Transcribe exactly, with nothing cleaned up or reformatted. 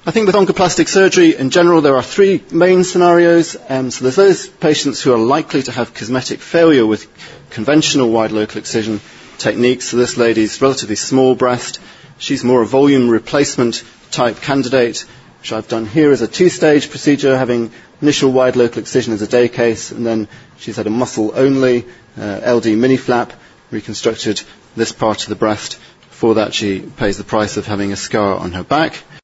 I think with oncoplastic surgery in general there are three main scenarios. Um, so there's those patients who are likely to have cosmetic failure with conventional wide local excision techniques. So this lady's relatively small breast. She's more a volume replacement type candidate, which I've done here as a two-stage procedure, having initial wide local excision as a day case, and then she's had a muscle-only uh, L D mini flap, reconstructed this part of the breast. For that she pays the price of having a scar on her back.